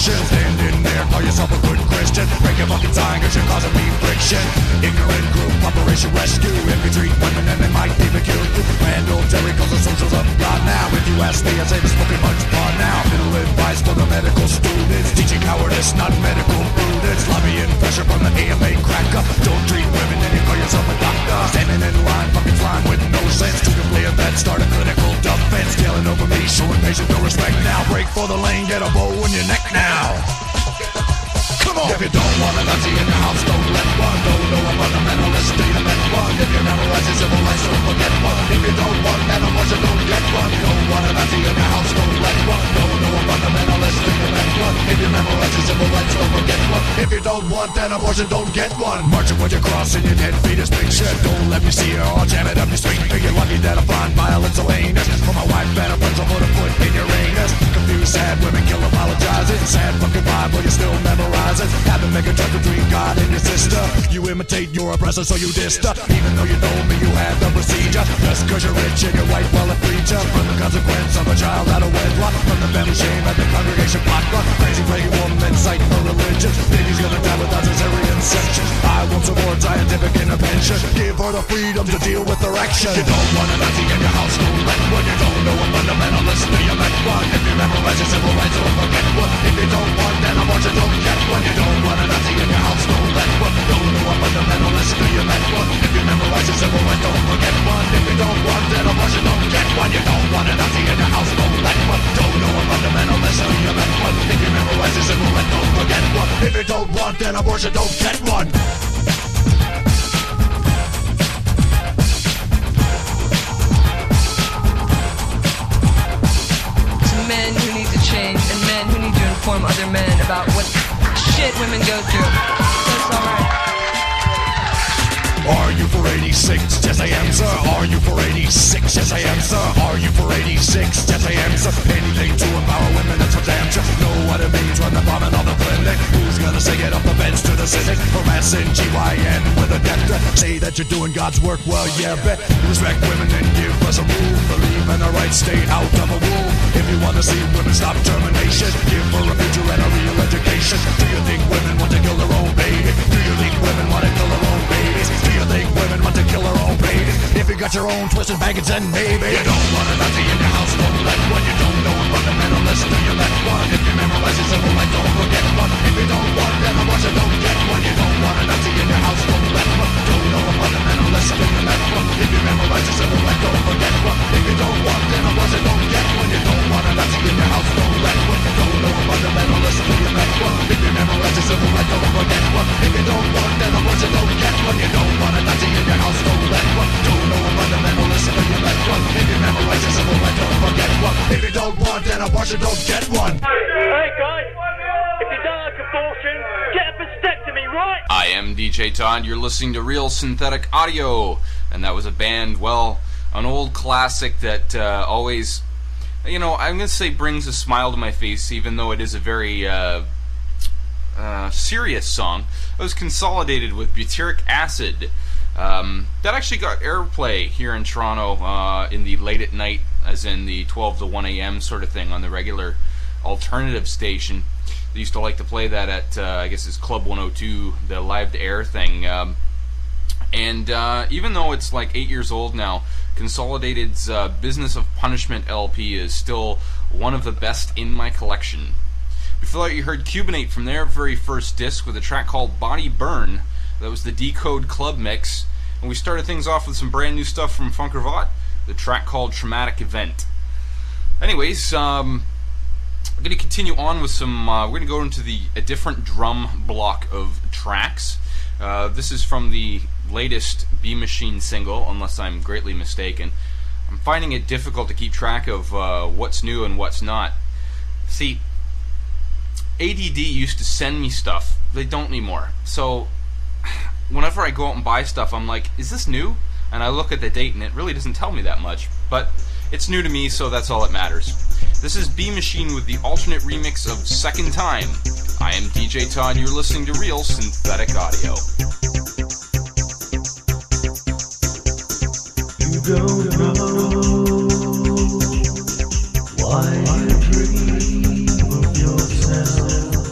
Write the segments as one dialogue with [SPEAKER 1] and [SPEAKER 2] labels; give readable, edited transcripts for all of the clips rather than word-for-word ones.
[SPEAKER 1] restriction. Stand in there, call yourself a good Christian. Break your fucking sign, cause you're causing me friction. Ignorant group, Operation Rescue. If you treat women and they might even kill you. Randall Terry calls the socials of God now. If you ask me, I say the smoking much fun now. Middle advice for the medical students. Teaching cowardice, not medical prudence. Lobbying pressure from the AMA cracker. Don't treat women and you call yourself a doctor. Standing in line, fucking flying with no sense. To the play event, start a clinical defense. Yelling over me, showing patients no respect now. Break for the lane, get a bow in your neck now. Come on! If you don't want a Nazi in your house, don't let one. Don't know a fundamentalist, do you let one? If you memorize your civil rights, don't forget one. If you don't want an abortion, don't get one. You don't want a Nazi in your house, don't let one. Don't know a fundamentalist, do you let one? If you memorize your civil rights, don't forget one. If you don't want an abortion, don't get one. Marching with your cross and your 10 feet is big shit. Don't let me see you, I'll jam it up your street. You're lucky that I find violence so heinous. For my wife and her friends, I'll put a foot in your anus. Confused, sad women kill apologizing. Sad fucking Bible, you still memorizing. Have to make a choice between God and your sister. You imitate your oppressor, so you dissed her. Even though you told me you had the procedure. Just cause you're rich and you're white, well a preacher. From the consequence of a child out of wedlock. From the family shame at the congregation potluck. Crazy praying woman, sight for religion. Baby's gonna die without cesarean section. I won't support scientific intervention. Give her the freedom to deal with her action. You don't want a Nazi in your house, don't let one. You don't know a fundamentalist, do you let one? If you memorize your civil rights, don't forget one. If you don't want an abortion, don't get one. You don't want a Nazi in your house, don't let one. Don't know a fundamentalist, do you let one? If you memorize your civil rights, don't forget one. If you don't want an abortion, don't get one. You don't want a Nazi in your house, don't let one. Don't know a fundamentalist, do you let one? If you memorize your civil rights, don't forget one. If you don't want an abortion, don't get one.
[SPEAKER 2] Men who need to change and men who need to inform other men about what shit women go through. That's alright.
[SPEAKER 1] Are you for 86? Yes I am, sir. Are you for 86? Yes I am, sir. Are you for 86? Yes I am, sir. Anything to empower women, that's for damn sure. Know what it means when they're bombing on the clinic. Who's gonna say get up the bench to the cynic? Harassing GYN with a death threat. Say that you're doing God's work, well yeah, bet. Respect women and give us a rule. Believe in our rights, stay out of a womb. If you wanna see women stop termination, give her a future and a real education. Do you think women want to kill their own baby? Do you think women want to kill their own babies? Do you think women want to kill their own babies? If you got your own twisted baggage, then maybe you don't want a Nazi in your house, don't let one. You don't know a fundamentalist, do you let one? If you memorize your civil rights, don't forget one. If you don't want an abortion, don't get one. You don't want a Nazi in your house, don't let one. Don't know a fundamentalist, do you let one? If you memorize your civil rights, don't forget one. If you don't want an abortion, don't get one. You don't want a Nazi in your house, don't let one. You don't know a fundamentalist, do you let one? If you memorize your civil rights, don't forget one. If you don't want an abortion, don't get one. You don't want a Nazi in your house, don't let one. Don't know a fundamentalist, do you let one? If you memorize your civil rights, don't forget one. If you don't want an abortion, don't get one.
[SPEAKER 3] Hey guys, if you don't like abortion, get a vasectomy, right?
[SPEAKER 4] I am DJ Todd, you're listening to Real Synthetic Audio, and that was a band, well, an old classic that always, you know, I'm going to say brings a smile to my face, even though it is a very serious song. It was Consolidated with Butyric Acid. That actually got airplay here in Toronto in the late at night, as in the 12 to 1 a.m. sort of thing on the regular alternative station. They used to like to play that at, I guess it's Club 102, the live-to-air thing. And even though it's like 8 years old now, Consolidated's Business of Punishment LP is still one of the best in my collection. Before that, you heard Cubanate from their very first disc with a track called Body Burn. That was the Decode Club mix. And we started things off with some brand new stuff from Funkervot, the track called Traumatic Event. Anyways, I'm going to continue on with some, we're going to go into a different drum block of tracks. This is from the latest B Machine single, unless I'm greatly mistaken. I'm finding it difficult to keep track of what's new and what's not. See, ADD used to send me stuff. They don't anymore. So, whenever I go out and buy stuff, I'm like, is this new? And I look at the date and it really doesn't tell me that much. But it's new to me, so that's all that matters. This is B Machine with the alternate remix of Second Time. I am DJ Todd, you're listening to Real Synthetic Audio.
[SPEAKER 5] You don't know why you dream of yourself.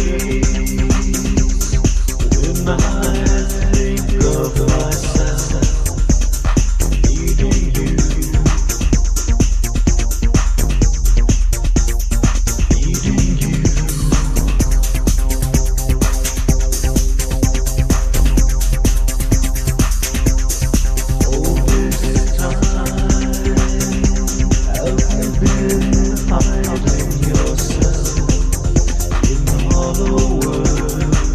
[SPEAKER 5] When I think of myself needing you, needing you. All this time, have you been hiding yourself in the hollow world?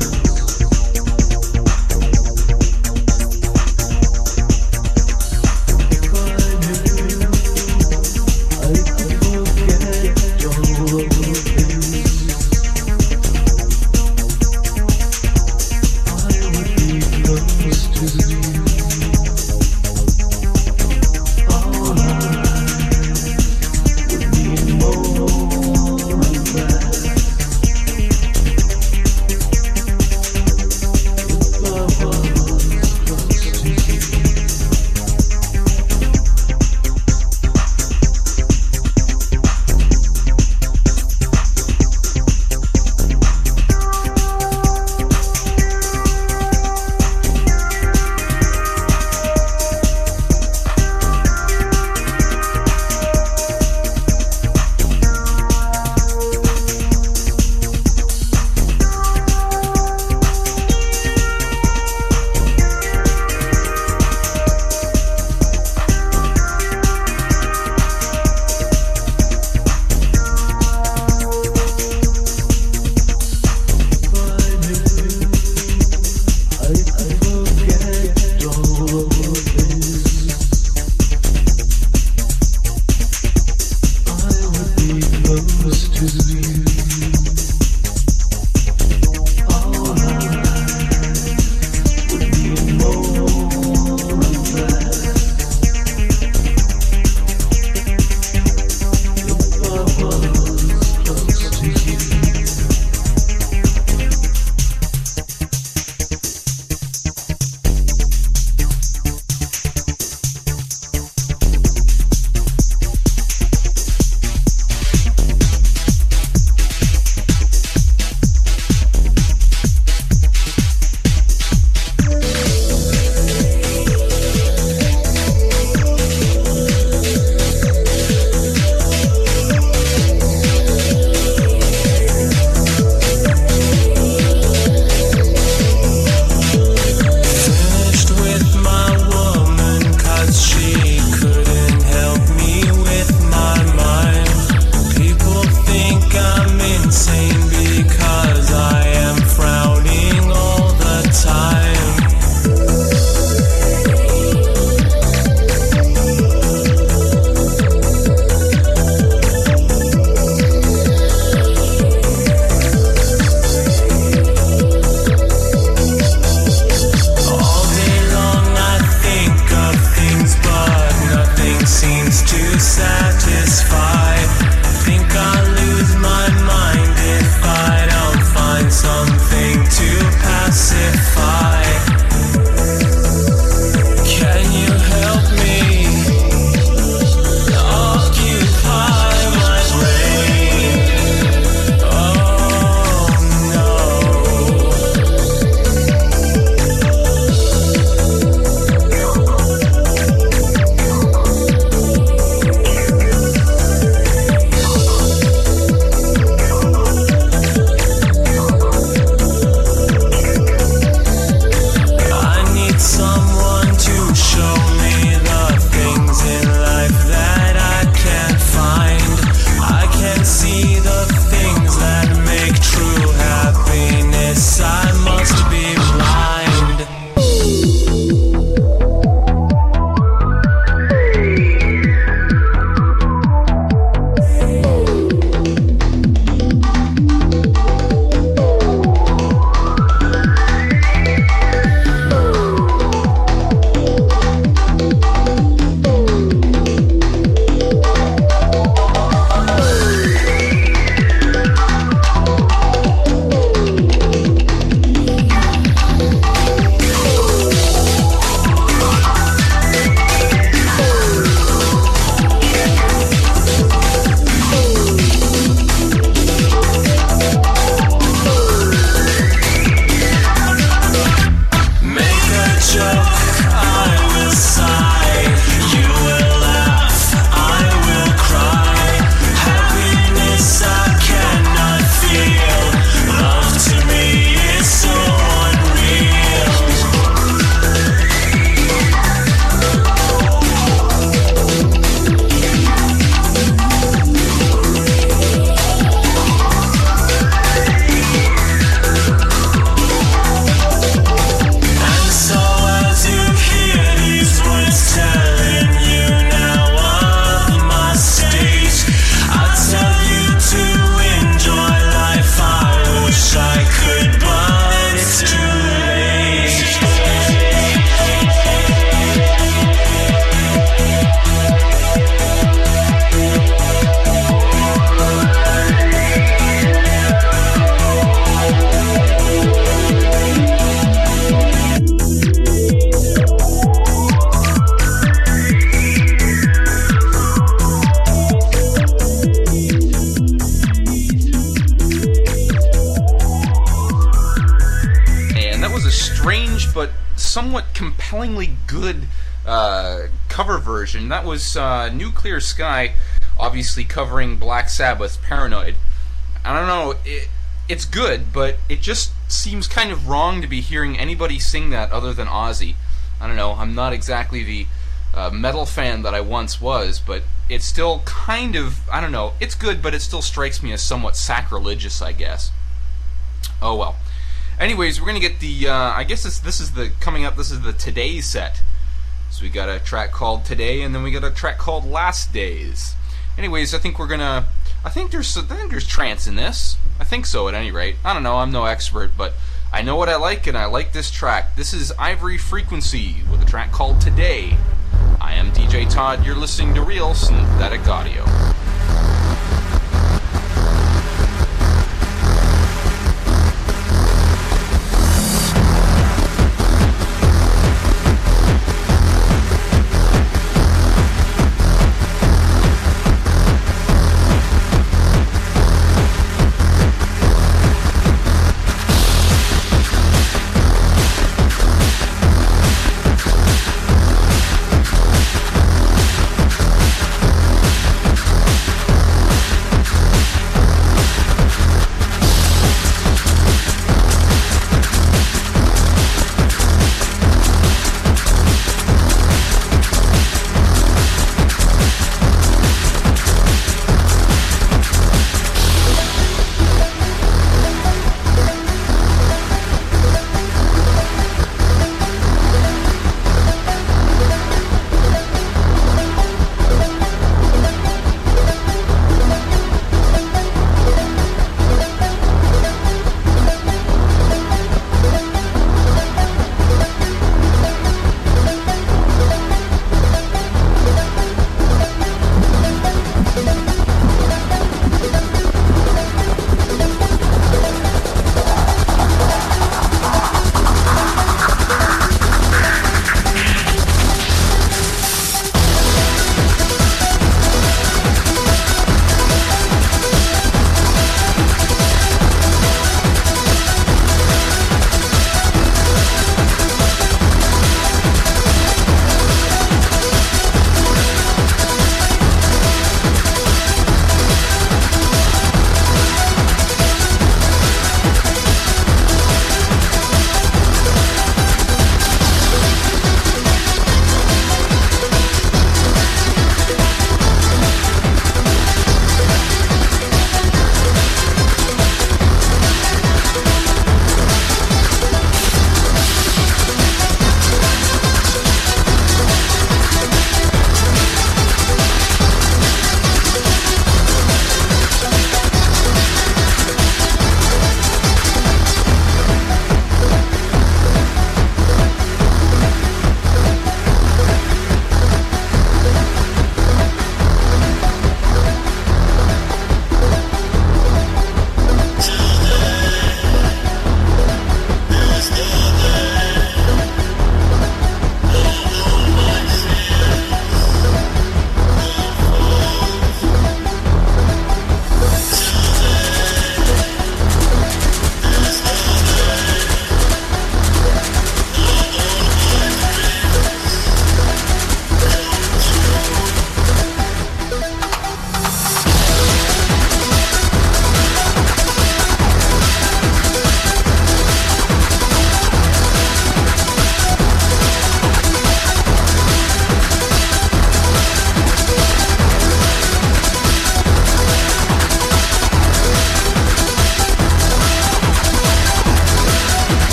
[SPEAKER 4] strange but somewhat compellingly good cover version. That was Nuclear Sky, obviously covering Black Sabbath's Paranoid. I don't know, it's good, but it just seems kind of wrong to be hearing anybody sing that other than Ozzy. I don't know, I'm not exactly the metal fan that I once was, but it's still kind of, I don't know, it's good, but it still strikes me as somewhat sacrilegious, I guess. Oh well. Anyways, we're going to get the, I guess this is the Today set. So we got a track called Today, and then we got a track called Last Days. Anyways, I think there's trance in this. I think so, at any rate. I don't know, I'm no expert, but I know what I like, and I like this track. This is Ivory Frequency with a track called Today. I am DJ Todd, you're listening to Real Synthetic Audio.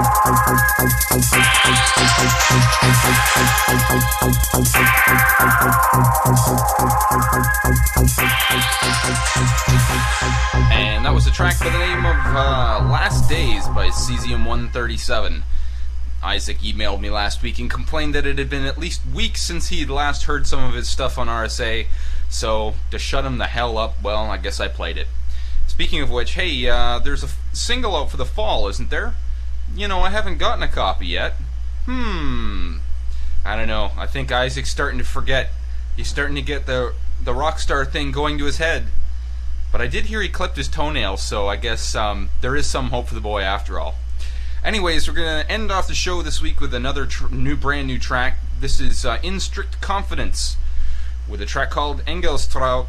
[SPEAKER 4] And that was a track by the name of Last Days by Cesium 137. Isaac emailed me last week and complained that it had been at least weeks since he had last heard some of his stuff on RSA, so to shut him the hell up, well, I guess I played it. Speaking of which, hey, there's a single out for the fall, isn't there? You know, I haven't gotten a copy yet. I don't know. I think Isaac's starting to forget. He's starting to get the Rockstar thing going to his head. But I did hear he clipped his toenails, so I guess there is some hope for the boy after all. Anyways, we're going to end off the show this week with another brand new track. This is In Strict Confidence, with a track called Engelstaub.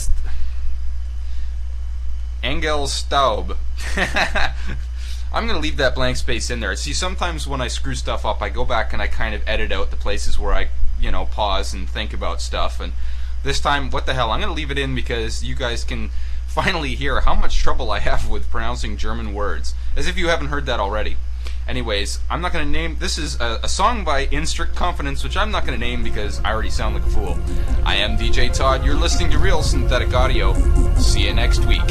[SPEAKER 4] I'm going to leave that blank space in there. See, sometimes when I screw stuff up, I go back and I kind of edit out the places where I, pause and think about stuff. And this time, what the hell, I'm going to leave it in because you guys can finally hear how much trouble I have with pronouncing German words. As if you haven't heard that already. Anyways, I'm not going to name... This is a song by In Strict Confidence, which I'm not going to name because I already sound like a fool. I am DJ Todd. You're listening to Real Synthetic Audio. See you next week.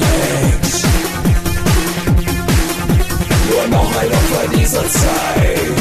[SPEAKER 5] Nur noch ein Opfer dieser Zeit.